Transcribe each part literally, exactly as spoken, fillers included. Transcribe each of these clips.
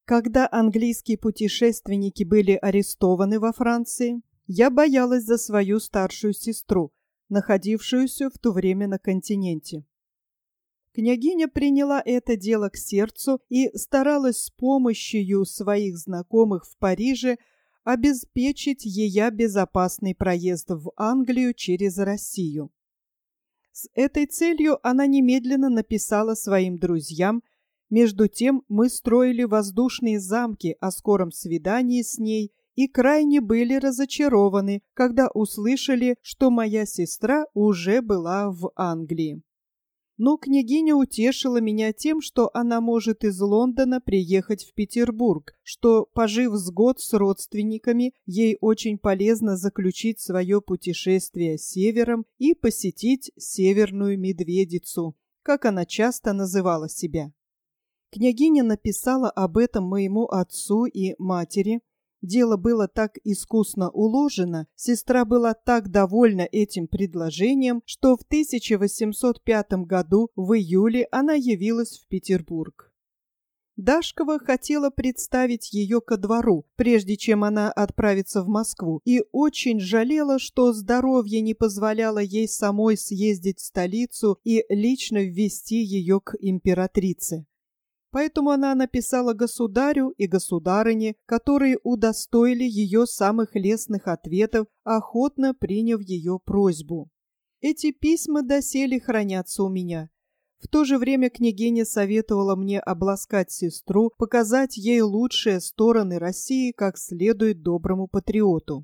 Когда английские путешественники были арестованы во Франции, я боялась за свою старшую сестру, находившуюся в то время на континенте. Княгиня приняла это дело к сердцу и старалась с помощью своих знакомых в Париже обеспечить ее безопасный проезд в Англию через Россию. С этой целью она немедленно написала своим друзьям. Между тем мы строили воздушные замки о скором свидании с ней и крайне были разочарованы, когда услышали, что моя сестра уже была в Англии. Но княгиня утешила меня тем, что она может из Лондона приехать в Петербург, что, пожив с год с родственниками, ей очень полезно заключить свое путешествие севером и посетить Северную Медведицу, как она часто называла себя. Княгиня написала об этом моему отцу и матери. Дело было так искусно уложено, сестра была так довольна этим предложением, что в тысяча восемьсот пятом году в июле она явилась в Петербург. Дашкова хотела представить ее ко двору, прежде чем она отправится в Москву, и очень жалела, что здоровье не позволяло ей самой съездить в столицу и лично ввести ее к императрице. Поэтому она написала государю и государыне, которые удостоили ее самых лестных ответов, охотно приняв ее просьбу. Эти письма доселе хранятся у меня. В то же время княгиня советовала мне обласкать сестру, показать ей лучшие стороны России, как следует доброму патриоту.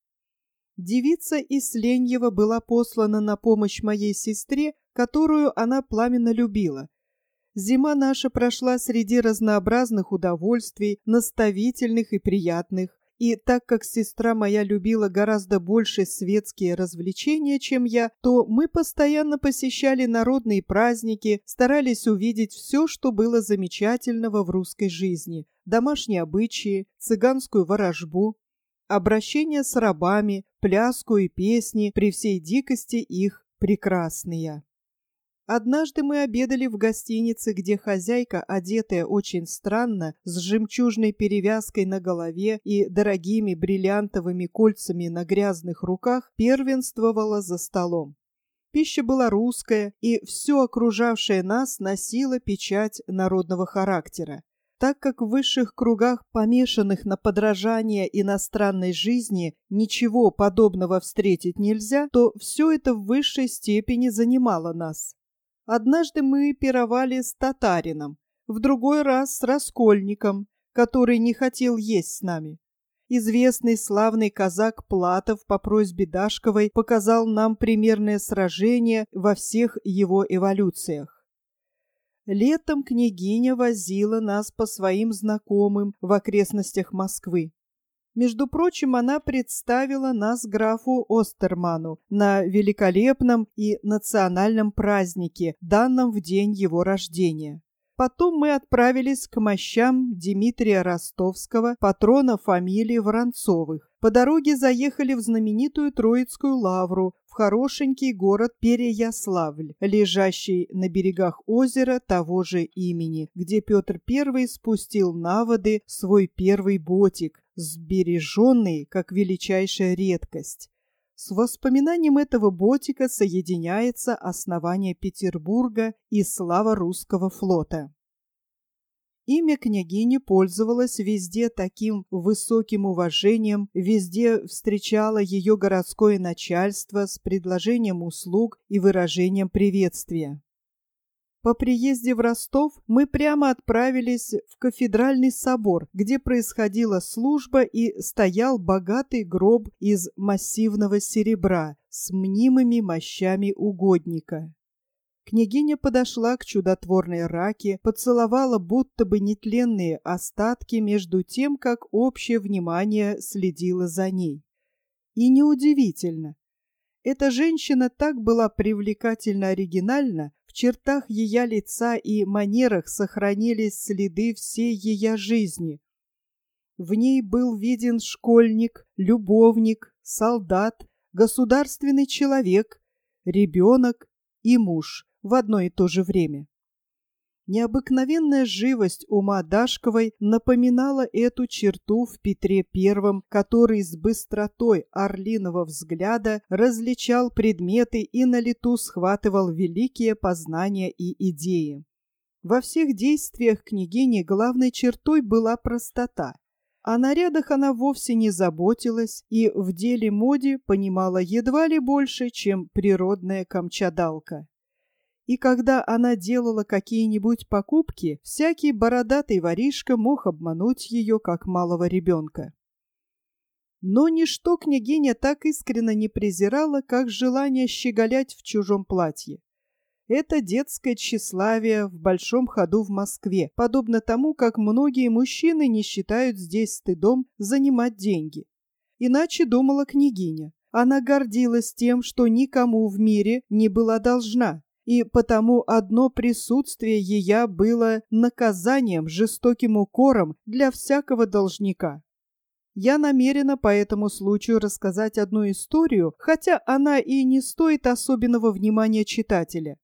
Девица из Леньева была послана на помощь моей сестре, которую она пламенно любила. Зима наша прошла среди разнообразных удовольствий, наставительных и приятных, и так как сестра моя любила гораздо больше светские развлечения, чем я, то мы постоянно посещали народные праздники, старались увидеть все, что было замечательного в русской жизни: домашние обычаи, цыганскую ворожбу, обращение с рабами, пляску и песни, при всей дикости их прекрасные. Однажды мы обедали в гостинице, где хозяйка, одетая очень странно, с жемчужной перевязкой на голове и дорогими бриллиантовыми кольцами на грязных руках, первенствовала за столом. Пища была русская, и все окружавшее нас носило печать народного характера. Так как в высших кругах, помешанных на подражание иностранной жизни, ничего подобного встретить нельзя, то все это в высшей степени занимало нас. Однажды мы пировали с татарином, в другой раз с раскольником, который не хотел есть с нами. Известный славный казак Платов по просьбе Дашковой показал нам примерное сражение во всех его эволюциях. Летом княгиня возила нас по своим знакомым в окрестностях Москвы. Между прочим, она представила нас графу Остерману на великолепном и национальном празднике, данном в день его рождения. Потом мы отправились к мощам Дмитрия Ростовского, патрона фамилии Воронцовых. По дороге заехали в знаменитую Троицкую лавру, в хорошенький город Переяславль, лежащий на берегах озера того же имени, где Петр Первый спустил на воды свой первый ботик, сбереженный как величайшая редкость. С воспоминанием этого ботика соединяется основание Петербурга и слава русского флота. Имя княгини пользовалось везде таким высоким уважением, везде встречало ее городское начальство с предложением услуг и выражением приветствия. По приезде в Ростов мы прямо отправились в кафедральный собор, где происходила служба и стоял богатый гроб из массивного серебра с мнимыми мощами угодника. Княгиня подошла к чудотворной раке, поцеловала будто бы нетленные остатки между тем, как общее внимание следило за ней. И неудивительно. Эта женщина так была привлекательно оригинальна, в чертах ее лица и манерах сохранились следы всей ее жизни. В ней был виден школьник, любовник, солдат, государственный человек, ребенок и муж в одно и то же время. Необыкновенная живость ума Дашковой напоминала эту черту в Петре Первом, который с быстротой орлиного взгляда различал предметы и на лету схватывал великие познания и идеи. Во всех действиях княгини главной чертой была простота. О нарядах она вовсе не заботилась и в деле моде понимала едва ли больше, чем природная камчадалка. И когда она делала какие-нибудь покупки, всякий бородатый воришка мог обмануть ее, как малого ребенка. Но ничто княгиня так искренно не презирала, как желание щеголять в чужом платье. Это детское тщеславие в большом ходу в Москве, подобно тому, как многие мужчины не считают здесь стыдом занимать деньги. Иначе думала княгиня. Она гордилась тем, что никому в мире не была должна. И потому одно присутствие ее было наказанием, жестоким укором для всякого должника. Я намерена по этому случаю рассказать одну историю, хотя она и не стоит особенного внимания читателя.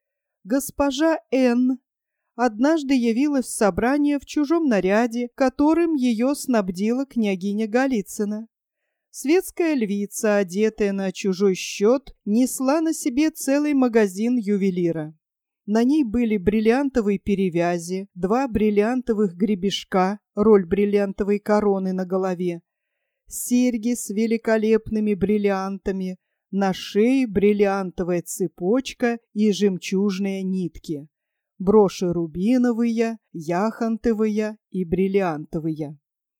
Госпожа Н. однажды явилась в собрание в чужом наряде, которым ее снабдила княгиня Голицына. Светская львица, одетая на чужой счет, несла на себе целый магазин ювелира. На ней были бриллиантовые перевязи, два бриллиантовых гребешка, роль бриллиантовой короны на голове, серьги с великолепными бриллиантами, на шее бриллиантовая цепочка и жемчужные нитки, броши рубиновые, яхонтовые и бриллиантовые.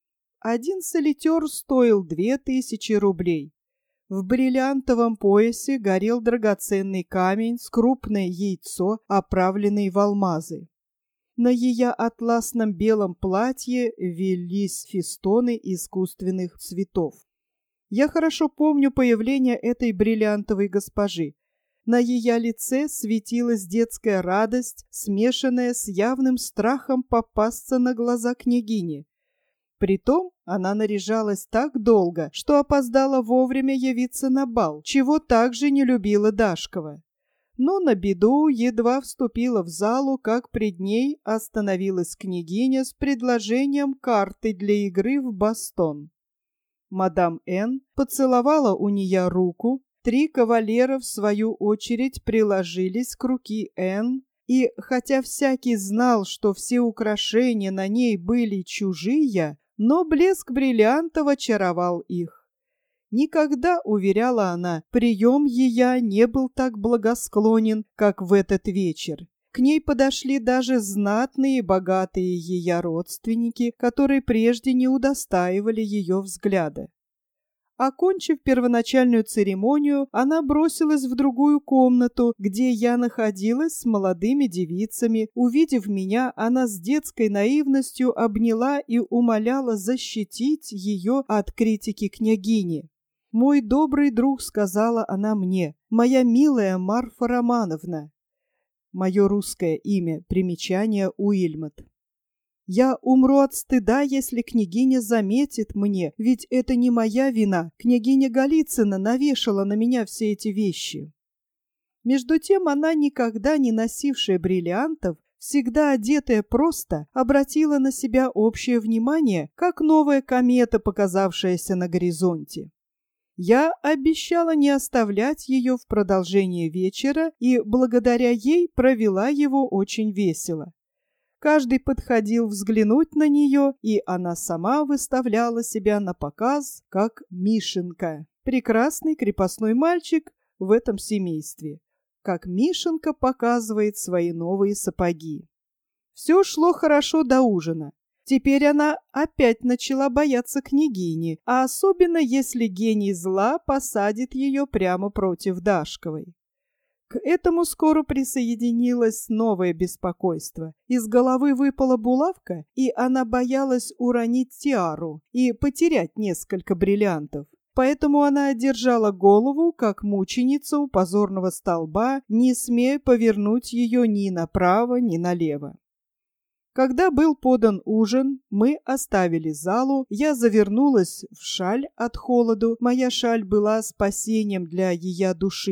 Один солитер стоил две тысячи рублей. В бриллиантовом поясе горел драгоценный камень с крупное яйцо, оправленный в алмазы. На ее атласном белом платье велись фестоны искусственных цветов. Я хорошо помню появление этой бриллиантовой госпожи. На ее лице светилась детская радость, смешанная с явным страхом попасться на глаза княгини. Притом она наряжалась так долго, что опоздала вовремя явиться на бал, чего также не любила Дашкова. Но на беду едва вступила в залу, как пред ней остановилась княгиня с предложением карты для игры в бастон. Мадам Н. поцеловала у нее руку, три кавалера в свою очередь приложились к руке Н. И хотя всякий знал, что все украшения на ней были чужие, но блеск бриллиантов очаровал их. Никогда, уверяла она, прием ее не был так благосклонен, как в этот вечер. К ней подошли даже знатные и богатые ее родственники, которые прежде не удостаивали ее взгляда. Окончив первоначальную церемонию, она бросилась в другую комнату, где я находилась с молодыми девицами. Увидев меня, она с детской наивностью обняла и умоляла защитить ее от критики княгини. «Мой добрый друг», — сказала она мне, — «моя милая Марфа Романовна». Мое русское имя, примечание Уильмот. «Я умру от стыда, если княгиня заметит мне, ведь это не моя вина. Княгиня Голицына навешала на меня все эти вещи». Между тем она, никогда не носившая бриллиантов, всегда одетая просто, обратила на себя общее внимание, как новая комета, показавшаяся на горизонте. Я обещала не оставлять ее в продолжение вечера и благодаря ей провела его очень весело. Каждый подходил взглянуть на нее, и она сама выставляла себя на показ, как Мишенька, прекрасный крепостной мальчик в этом семействе, как Мишенька показывает свои новые сапоги. Все шло хорошо до ужина. Теперь она опять начала бояться княгини, а особенно если гений зла посадит ее прямо против Дашковой. К этому скоро присоединилось новое беспокойство. Из головы выпала булавка, и она боялась уронить тиару и потерять несколько бриллиантов. Поэтому она держала голову, как мученица у позорного столба, не смея повернуть ее ни направо, ни налево. Когда был подан ужин, мы оставили залу, я завернулась в шаль от холоду, моя шаль была спасением для ее души.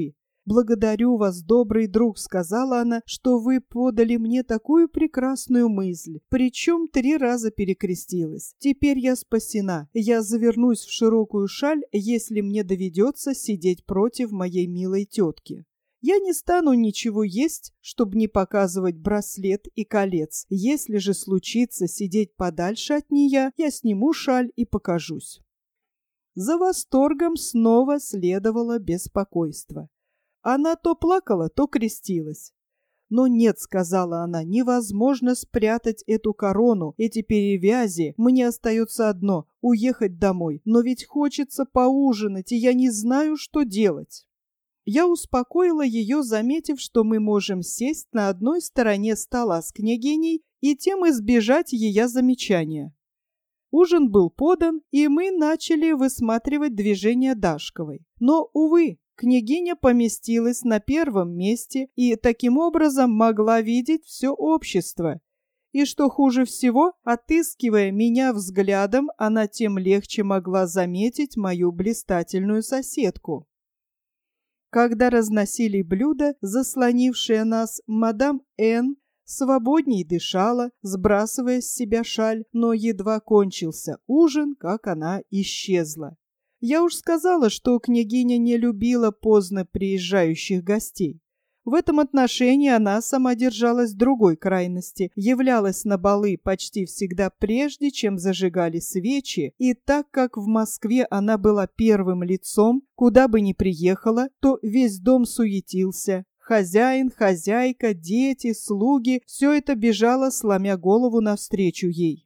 «Благодарю вас, добрый друг», — сказала она, — «что вы подали мне такую прекрасную мысль, причем три раза перекрестилась. Теперь я спасена. Я завернусь в широкую шаль, если мне доведется сидеть против моей милой тетки. Я не стану ничего есть, чтобы не показывать браслет и колец. Если же случится сидеть подальше от нее, я сниму шаль и покажусь». За восторгом снова следовало беспокойство. Она то плакала, то крестилась. «Но нет», — сказала она, — «невозможно спрятать эту корону, эти перевязи. Мне остается одно — уехать домой. Но ведь хочется поужинать, и я не знаю, что делать». Я успокоила ее, заметив, что мы можем сесть на одной стороне стола с княгиней и тем избежать ее замечания. Ужин был подан, и мы начали высматривать движения Дашковой. Но, увы, княгиня поместилась на первом месте и таким образом могла видеть все общество. И что хуже всего, отыскивая меня взглядом, она тем легче могла заметить мою блистательную соседку. Когда разносили блюда, заслонившая нас, мадам Н свободней дышала, сбрасывая с себя шаль, но едва кончился ужин, как она исчезла. Я уж сказала, что княгиня не любила поздно приезжающих гостей. В этом отношении она сама держалась другой крайности, являлась на балы почти всегда прежде, чем зажигали свечи, и так как в Москве она была первым лицом, куда бы ни приехала, то весь дом суетился. Хозяин, хозяйка, дети, слуги – все это бежало, сломя голову навстречу ей.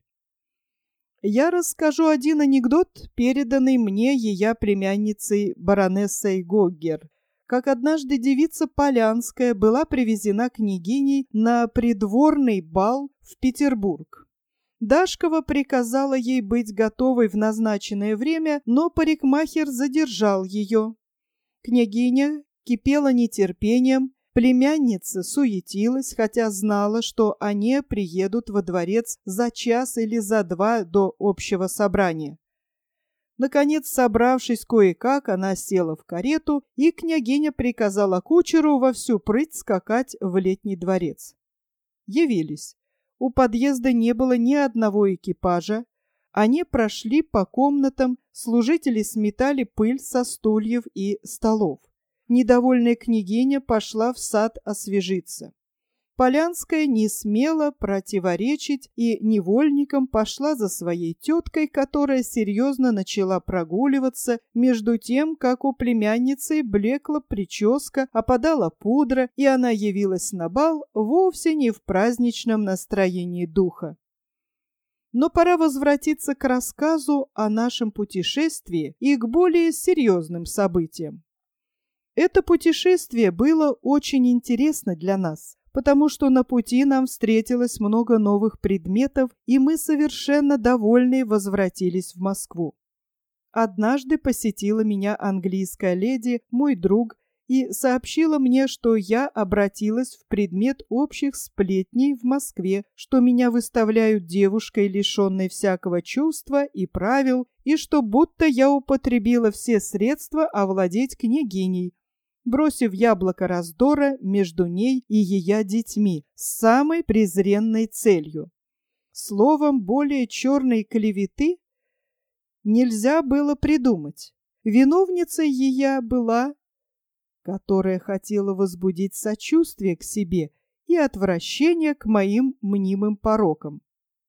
Я расскажу один анекдот, переданный мне ее племянницей баронессой Гоггер. Как однажды девица Полянская была привезена княгиней на придворный бал в Петербург. Дашкова приказала ей быть готовой в назначенное время, но парикмахер задержал ее. Княгиня кипела нетерпением, племянница суетилась, хотя знала, что они приедут во дворец за час или за два до общего собрания. Наконец, собравшись кое-как, она села в карету, и княгиня приказала кучеру во всю прыть скакать в Летний дворец. Явились. У подъезда не было ни одного экипажа. Они прошли по комнатам, служители сметали пыль со стульев и столов. Недовольная княгиня пошла в сад освежиться. Полянская не смела противоречить и невольником пошла за своей теткой, которая серьезно начала прогуливаться, между тем, как у племянницы блекла прическа, опадала пудра, и она явилась на бал вовсе не в праздничном настроении духа. Но пора возвратиться к рассказу о нашем путешествии и к более серьезным событиям. Это путешествие было очень интересно для нас, потому что на пути нам встретилось много новых предметов, и мы совершенно довольные возвратились в Москву. Однажды посетила меня английская леди, мой друг, и сообщила мне, что я обратилась в предмет общих сплетней в Москве, что меня выставляют девушкой, лишенной всякого чувства и правил, и что будто я употребила все средства овладеть княгиней, бросив яблоко раздора между ней и ее детьми с самой презренной целью. Словом, более черной клеветы нельзя было придумать. Виновницей ее была, которая хотела возбудить сочувствие к себе и отвращение к моим мнимым порокам.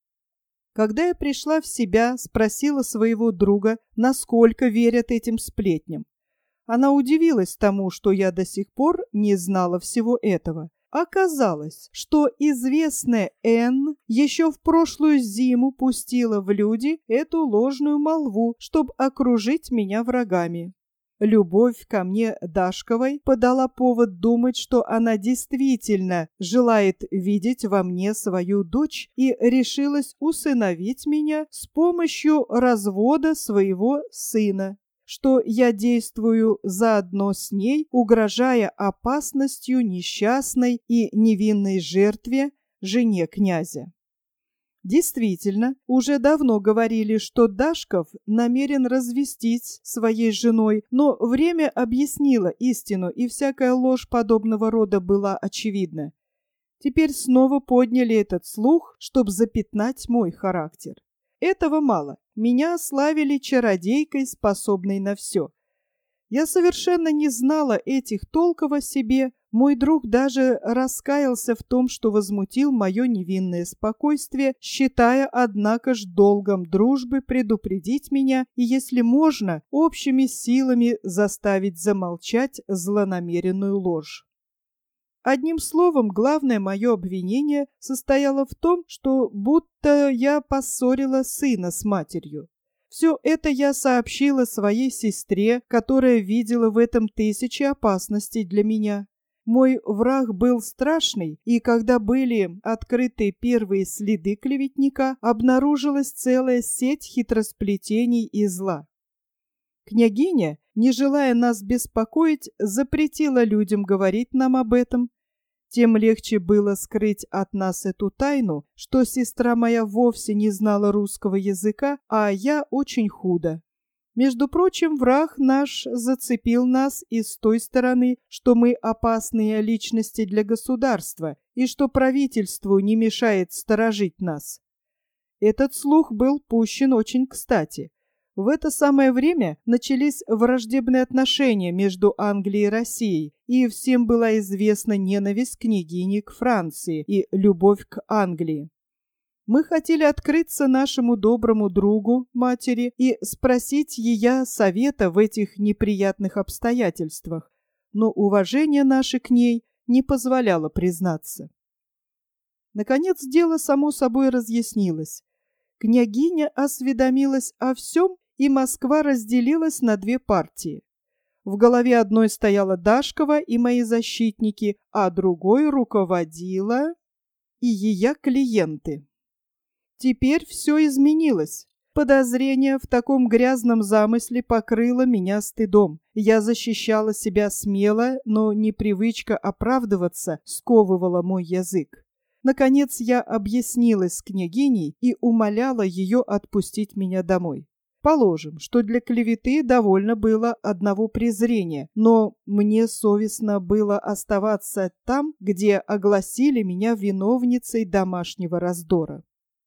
Когда я пришла в себя, спросила своего друга, насколько верят этим сплетням. Она удивилась тому, что я до сих пор не знала всего этого. Оказалось, что известная Н еще в прошлую зиму пустила в люди эту ложную молву, чтобы окружить меня врагами. Любовь ко мне Дашковой подала повод думать, что она действительно желает видеть во мне свою дочь и решилась усыновить меня с помощью развода своего сына, что я действую заодно с ней, угрожая опасностью несчастной и невинной жертве, жене князя. Действительно, уже давно говорили, что Дашков намерен развестись своей женой, но время объяснило истину, и всякая ложь подобного рода была очевидна. Теперь снова подняли этот слух, чтобы запятнать мой характер. Этого мало. Меня славили чародейкой, способной на все. Я совершенно не знала этих толков о себе. Мой друг даже раскаялся в том, что возмутил мое невинное спокойствие, считая, однако ж, долгом дружбы предупредить меня и, если можно, общими силами заставить замолчать злонамеренную ложь. Одним словом, главное мое обвинение состояло в том, что будто я поссорила сына с матерью. Все это я сообщила своей сестре, которая видела в этом тысячи опасностей для меня. Мой враг был страшный, и когда были открыты первые следы клеветника, обнаружилась целая сеть хитросплетений и зла. Княгиня, не желая нас беспокоить, запретила людям говорить нам об этом. Тем легче было скрыть от нас эту тайну, что сестра моя вовсе не знала русского языка, а я очень худо. Между прочим, враг наш зацепил нас и с той стороны, что мы опасные личности для государства и что правительству не мешает сторожить нас. Этот слух был пущен очень кстати. В это самое время начались враждебные отношения между Англией и Россией, и всем была известна ненависть княгини к Франции и любовь к Англии. Мы хотели открыться нашему доброму другу, матери, и спросить ее совета в этих неприятных обстоятельствах, но уважение наше к ней не позволяло признаться. Наконец дело само собой разъяснилось. Княгиня осведомилась о всем, и Москва разделилась на две партии. В голове одной стояла Дашкова и мои защитники, а другой руководила и ее клиенты. Теперь все изменилось. Подозрение в таком грязном замысле покрыло меня стыдом. Я защищала себя смело, но непривычка оправдываться сковывала мой язык. Наконец я объяснилась с княгиней и умоляла ее отпустить меня домой. Положим, что для клеветы довольно было одного презрения, но мне совестно было оставаться там, где огласили меня виновницей домашнего раздора.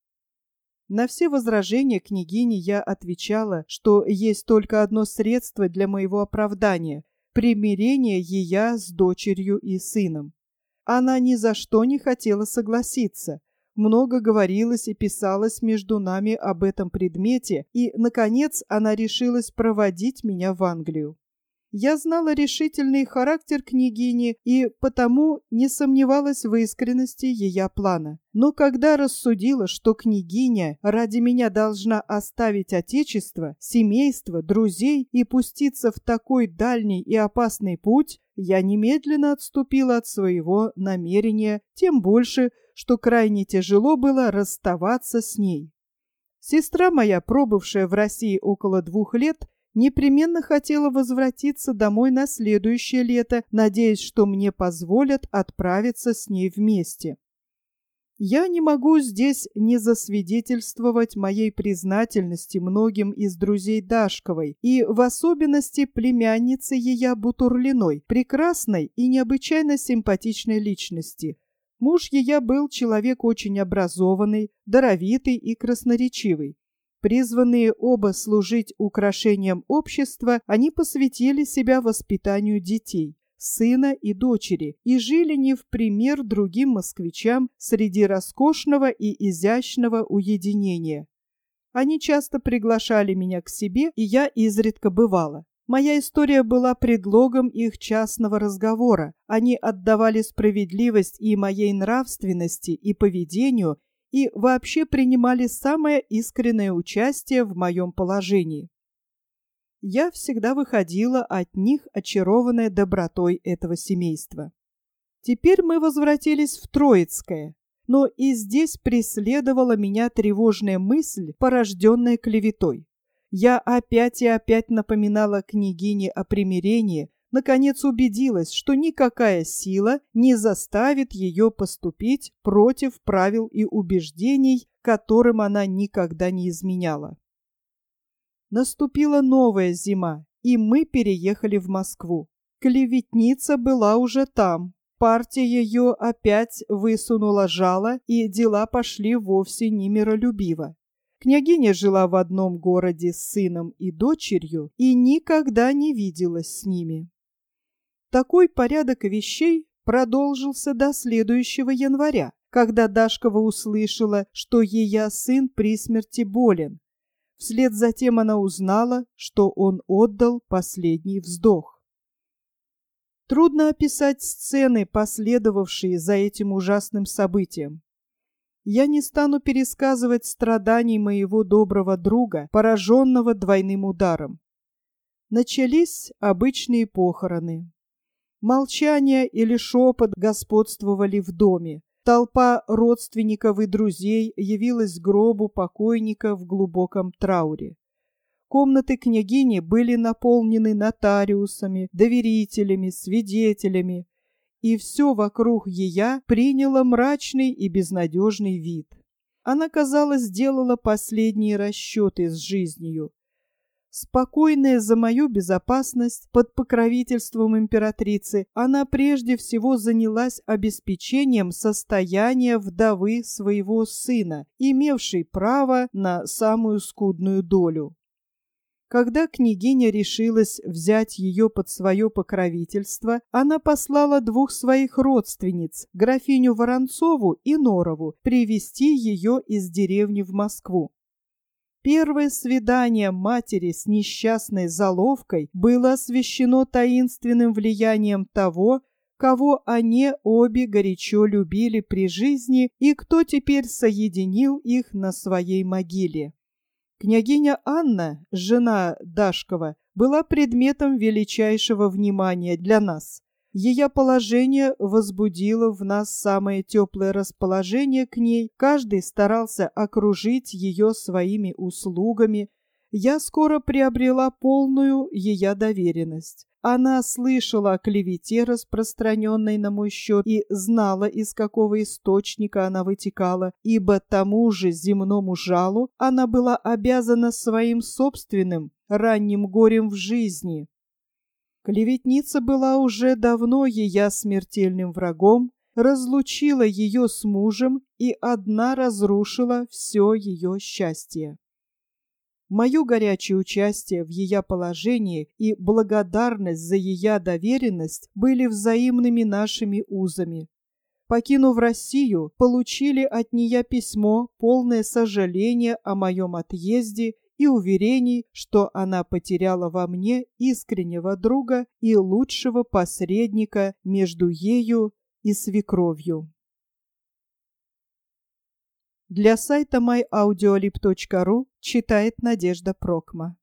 На все возражения княгини я отвечала, что есть только одно средство для моего оправдания – примирение ее с дочерью и сыном. Она ни за что не хотела согласиться. Много говорилось и писалось между нами об этом предмете, и, наконец, она решилась проводить меня в Англию. Я знала решительный характер княгини и потому не сомневалась в искренности ее плана. Но когда рассудила, что княгиня ради меня должна оставить отечество, семейство, друзей и пуститься в такой дальний и опасный путь, я немедленно отступила от своего намерения, тем больше, что крайне тяжело было расставаться с ней. Сестра моя, пробывшая в России около двух лет, непременно хотела возвратиться домой на следующее лето, надеясь, что мне позволят отправиться с ней вместе. Я не могу здесь не засвидетельствовать моей признательности многим из друзей Дашковой и в особенности племяннице ее Бутурлиной, прекрасной и необычайно симпатичной личности. Муж ее был человек очень образованный, даровитый и красноречивый. Призванные оба служить украшением общества, они посвятили себя воспитанию детей, сына и дочери, и жили не в пример другим москвичам среди роскошного и изящного уединения. Они часто приглашали меня к себе, и я изредка бывала. Моя история была предлогом их частного разговора. Они отдавали справедливость и моей нравственности, и поведению, и вообще принимали самое искреннее участие в моем положении. Я всегда выходила от них, очарованная добротой этого семейства. Теперь мы возвратились в Троицкое, но и здесь преследовала меня тревожная мысль, порожденная клеветой. Я опять и опять напоминала княгине о примирении, наконец убедилась, что никакая сила не заставит ее поступить против правил и убеждений, которым она никогда не изменяла. Наступила новая зима, и мы переехали в Москву. Клеветница была уже там. Партия ее опять высунула жало, и дела пошли вовсе не миролюбиво. Княгиня жила в одном городе с сыном и дочерью и никогда не виделась с ними. Такой порядок вещей продолжился до следующего января, когда Дашкова услышала, что ее сын при смерти болен. Вслед за тем она узнала, что он отдал последний вздох. Трудно описать сцены, последовавшие за этим ужасным событием. Я не стану пересказывать страданий моего доброго друга, пораженного двойным ударом. Начались обычные похороны. Молчание или шепот господствовали в доме. Толпа родственников и друзей явилась к гробу покойника в глубоком трауре. Комнаты княгини были наполнены нотариусами, доверителями, свидетелями, и все вокруг ея приняло мрачный и безнадежный вид. Она, казалось, сделала последние расчеты с жизнью. Спокойная за мою безопасность, под покровительством императрицы, она прежде всего занялась обеспечением состояния вдовы своего сына, имевшей право на самую скудную долю. Когда княгиня решилась взять ее под свое покровительство, она послала двух своих родственниц, графиню Воронцову и Норову, привезти ее из деревни в Москву. Первое свидание матери с несчастной заловкой было освещено таинственным влиянием того, кого они обе горячо любили при жизни и кто теперь соединил их на своей могиле. Княгиня Анна, жена Дашкова, была предметом величайшего внимания для нас. Ее положение возбудило в нас самое теплое расположение к ней, каждый старался окружить ее своими услугами. Я скоро приобрела полную ее доверенность. Она слышала о клевете, распространенной на мой счет, и знала, из какого источника она вытекала, ибо тому же земному жалу она была обязана своим собственным ранним горем в жизни. Клеветница была уже давно ее смертельным врагом, разлучила ее с мужем и одна разрушила все ее счастье. Мое горячее участие в ее положении и благодарность за ее доверенность были взаимными нашими узами. Покинув Россию, получили от нее письмо, полное сожаления о моем отъезде и уверений, что она потеряла во мне искреннего друга и лучшего посредника между ею и свекровью. Для сайта май аудиолиб точка ру читает Надежда Прокма.